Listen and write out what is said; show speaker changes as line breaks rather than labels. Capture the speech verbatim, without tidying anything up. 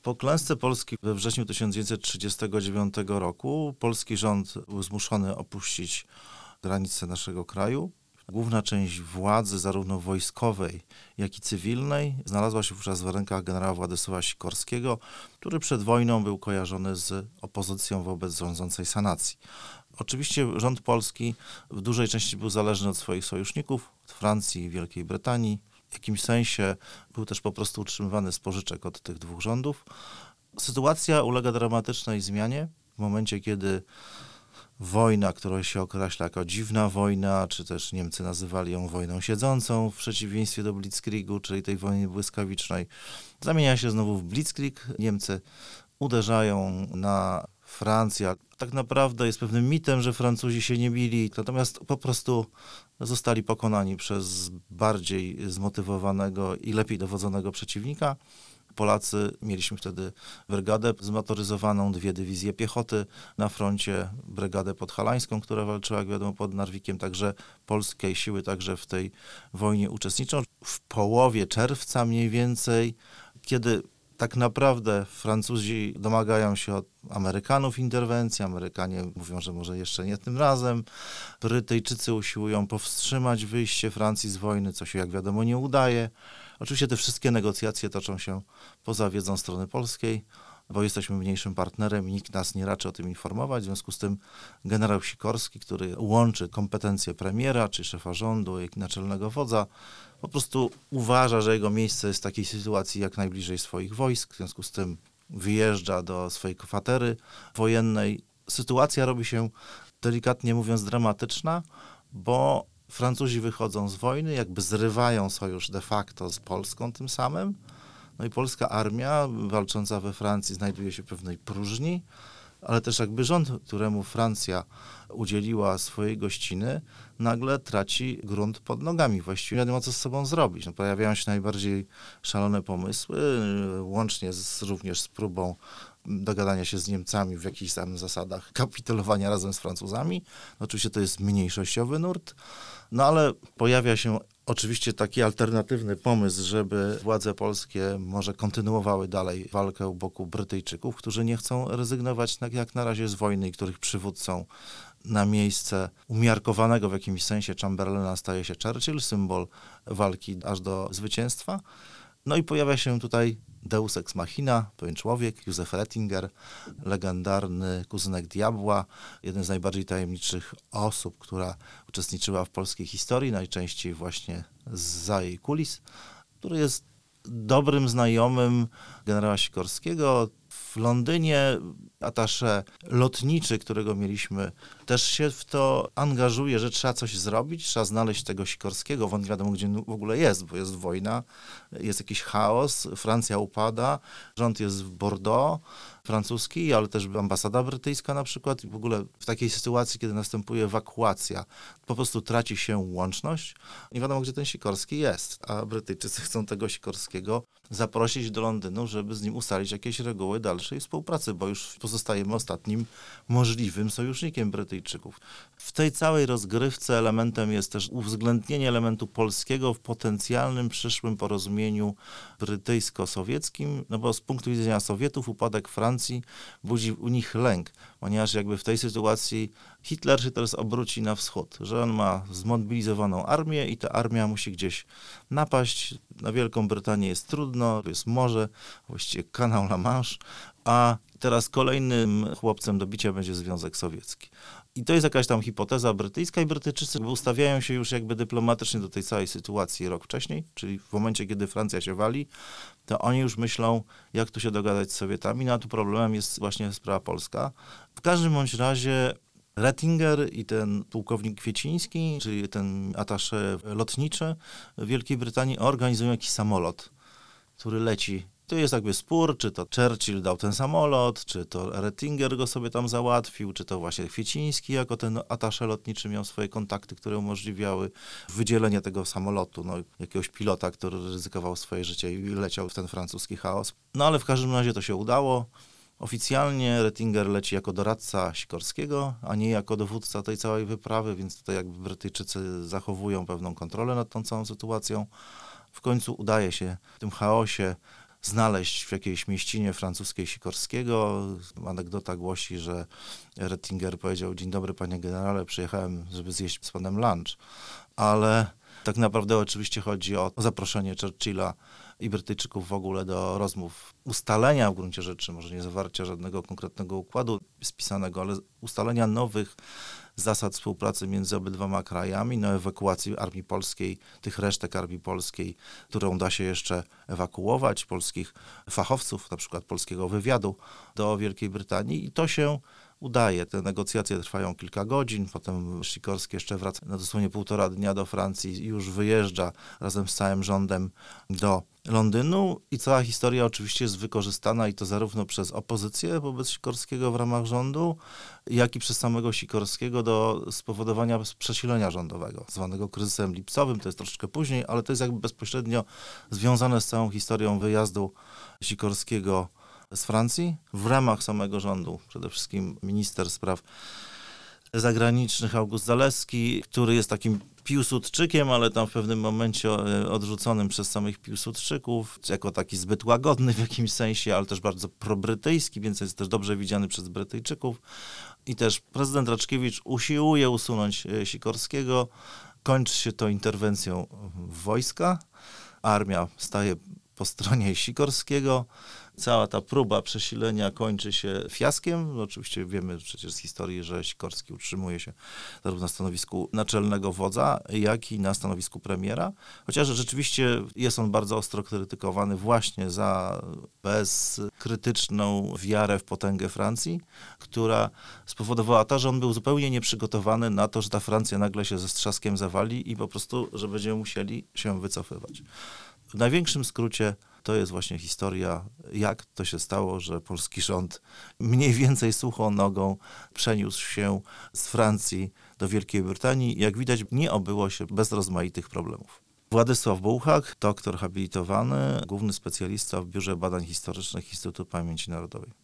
Po klęsce Polski we wrześniu tysiąc dziewięćset trzydziestego dziewiątego roku polski rząd był zmuszony opuścić granice naszego kraju. Główna część władzy, zarówno wojskowej, jak i cywilnej, znalazła się wówczas w rękach generała Władysława Sikorskiego, który przed wojną był kojarzony z opozycją wobec rządzącej sanacji. Oczywiście rząd polski w dużej części był zależny od swoich sojuszników, od Francji i Wielkiej Brytanii. W jakimś sensie był też po prostu utrzymywany z pożyczek od tych dwóch rządów. Sytuacja ulega dramatycznej zmianie w momencie, kiedy wojna, która się określa jako dziwna wojna, czy też Niemcy nazywali ją wojną siedzącą w przeciwieństwie do Blitzkriegu, czyli tej wojny błyskawicznej, zamienia się znowu w Blitzkrieg. Niemcy uderzają na Francję. Tak naprawdę jest pewnym mitem, że Francuzi się nie bili, natomiast po prostu zostali pokonani przez bardziej zmotywowanego i lepiej dowodzonego przeciwnika. Polacy, mieliśmy wtedy brygadę zmotoryzowaną, dwie dywizje piechoty na froncie, brygadę podhalańską, która walczyła, jak wiadomo, pod Narwikiem, także polskie siły także w tej wojnie uczestniczą. W połowie czerwca mniej więcej, kiedy tak naprawdę Francuzi domagają się od Amerykanów interwencji, Amerykanie mówią, że może jeszcze nie tym razem. Brytyjczycy usiłują powstrzymać wyjście Francji z wojny, co się jak wiadomo nie udaje. Oczywiście te wszystkie negocjacje toczą się poza wiedzą strony polskiej, bo jesteśmy mniejszym partnerem i nikt nas nie raczy o tym informować. W związku z tym generał Sikorski, który łączy kompetencje premiera czy szefa rządu, jak i naczelnego wodza, po prostu uważa, że jego miejsce jest w takiej sytuacji jak najbliżej swoich wojsk. W związku z tym wyjeżdża do swojej kwatery wojennej. Sytuacja robi się, delikatnie mówiąc, dramatyczna, bo Francuzi wychodzą z wojny, jakby zrywają sojusz de facto z Polską tym samym. No i polska armia walcząca we Francji znajduje się w pewnej próżni, ale też jakby rząd, któremu Francja udzieliła swojej gościny, nagle traci grunt pod nogami. Właściwie nie wiadomo, co z sobą zrobić. No, pojawiają się najbardziej szalone pomysły, łącznie z, również z próbą dogadania się z Niemcami w jakichś tam zasadach kapitulowania razem z Francuzami. No, oczywiście to jest mniejszościowy nurt, no ale pojawia się oczywiście taki alternatywny pomysł, żeby władze polskie może kontynuowały dalej walkę u boku Brytyjczyków, którzy nie chcą rezygnować jak na razie z wojny i których przywódcą na miejsce umiarkowanego w jakimś sensie Chamberlaina staje się Churchill, symbol walki aż do zwycięstwa. No i pojawia się tutaj Deus ex machina, pewien człowiek, Józef Rattinger, legendarny kuzynek diabła, jeden z najbardziej tajemniczych osób, która uczestniczyła w polskiej historii, najczęściej właśnie zza jej kulis, który jest dobrym znajomym generała Sikorskiego. W Londynie attaché lotniczy, którego mieliśmy, też się w to angażuje, że trzeba coś zrobić, trzeba znaleźć tego Sikorskiego, bo nie wiadomo, gdzie w ogóle jest, bo jest wojna, jest jakiś chaos, Francja upada, rząd jest w Bordeaux, francuski, ale też ambasada brytyjska na przykład. I w ogóle w takiej sytuacji, kiedy następuje ewakuacja, po prostu traci się łączność. Nie wiadomo, gdzie ten Sikorski jest, a Brytyjczycy chcą tego Sikorskiego zaprosić do Londynu, żeby z nim ustalić jakieś reguły dalszej współpracy, bo już pozostajemy ostatnim możliwym sojusznikiem Brytyjczyków. W tej całej rozgrywce elementem jest też uwzględnienie elementu polskiego w potencjalnym przyszłym porozumieniu brytyjsko-sowieckim, no bo z punktu widzenia Sowietów upadek Francji budzi u nich lęk, ponieważ jakby w tej sytuacji Hitler się teraz obróci na wschód, że on ma zmobilizowaną armię i ta armia musi gdzieś napaść. Na Wielką Brytanię jest trudno, to jest morze, właściwie kanał La Manche, a teraz kolejnym chłopcem do bicia będzie Związek Sowiecki. I to jest jakaś tam hipoteza brytyjska i Brytyjczycy ustawiają się już jakby dyplomatycznie do tej całej sytuacji rok wcześniej, czyli w momencie, kiedy Francja się wali, to oni już myślą, jak tu się dogadać z Sowietami, no a tu problemem jest właśnie sprawa polska. W każdym bądź razie Rattinger i ten pułkownik Kwieciński, czyli ten attaché lotniczy w Wielkiej Brytanii organizują jakiś samolot, który leci. To jest jakby spór, czy to Churchill dał ten samolot, czy to Rattinger go sobie tam załatwił, czy to właśnie Kwieciński jako ten attaché lotniczy miał swoje kontakty, które umożliwiały wydzielenie tego samolotu, no, jakiegoś pilota, który ryzykował swoje życie i leciał w ten francuski chaos. No ale w każdym razie to się udało. Oficjalnie Rattinger leci jako doradca Sikorskiego, a nie jako dowódca tej całej wyprawy, więc tutaj jakby Brytyjczycy zachowują pewną kontrolę nad tą całą sytuacją. W końcu udaje się w tym chaosie znaleźć w jakiejś mieścinie francuskiej Sikorskiego. Anegdota głosi, że Rettinger powiedział: dzień dobry panie generale, przyjechałem, żeby zjeść z panem lunch. Ale tak naprawdę oczywiście chodzi o zaproszenie Churchilla i Brytyjczyków w ogóle do rozmów, ustalenia w gruncie rzeczy, może nie zawarcia żadnego konkretnego układu spisanego, ale ustalenia nowych zasad współpracy między obydwoma krajami, no ewakuacji armii polskiej, tych resztek armii polskiej, którą da się jeszcze ewakuować, polskich fachowców, na przykład polskiego wywiadu do Wielkiej Brytanii i to się udaje. Te negocjacje trwają kilka godzin, potem Sikorski jeszcze wraca na dosłownie półtora dnia do Francji i już wyjeżdża razem z całym rządem do Londynu i cała historia oczywiście jest wykorzystana i to zarówno przez opozycję wobec Sikorskiego w ramach rządu, jak i przez samego Sikorskiego do spowodowania przesilenia rządowego, zwanego kryzysem lipcowym, to jest troszeczkę później, ale to jest jakby bezpośrednio związane z całą historią wyjazdu Sikorskiego z Francji w ramach samego rządu. Przede wszystkim minister spraw zagranicznych August Zaleski, który jest takim Piłsudczykiem, ale tam w pewnym momencie odrzuconym przez samych Piłsudczyków, jako taki zbyt łagodny w jakimś sensie, ale też bardzo probrytyjski, więc jest też dobrze widziany przez Brytyjczyków. I też prezydent Raczkiewicz usiłuje usunąć Sikorskiego. Kończy się to interwencją wojska. Armia staje po stronie Sikorskiego. Cała ta próba przesilenia kończy się fiaskiem. No, oczywiście wiemy przecież z historii, że Sikorski utrzymuje się zarówno na stanowisku naczelnego wodza, jak i na stanowisku premiera. Chociaż rzeczywiście jest on bardzo ostro krytykowany właśnie za bezkrytyczną wiarę w potęgę Francji, która spowodowała to, że on był zupełnie nieprzygotowany na to, że ta Francja nagle się ze strzaskiem zawali i po prostu, że będziemy musieli się wycofywać. W największym skrócie to jest właśnie historia, jak to się stało, że polski rząd mniej więcej suchą nogą przeniósł się z Francji do Wielkiej Brytanii. Jak widać, nie obyło się bez rozmaitych problemów. Władysław Bułhak, doktor habilitowany, główny specjalista w Biurze Badań Historycznych Instytutu Pamięci Narodowej.